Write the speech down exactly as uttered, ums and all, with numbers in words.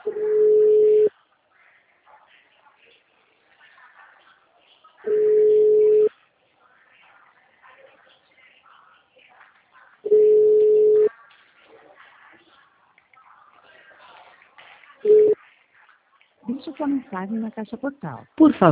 Deixe sua mensagem na caixa postal. Por favor.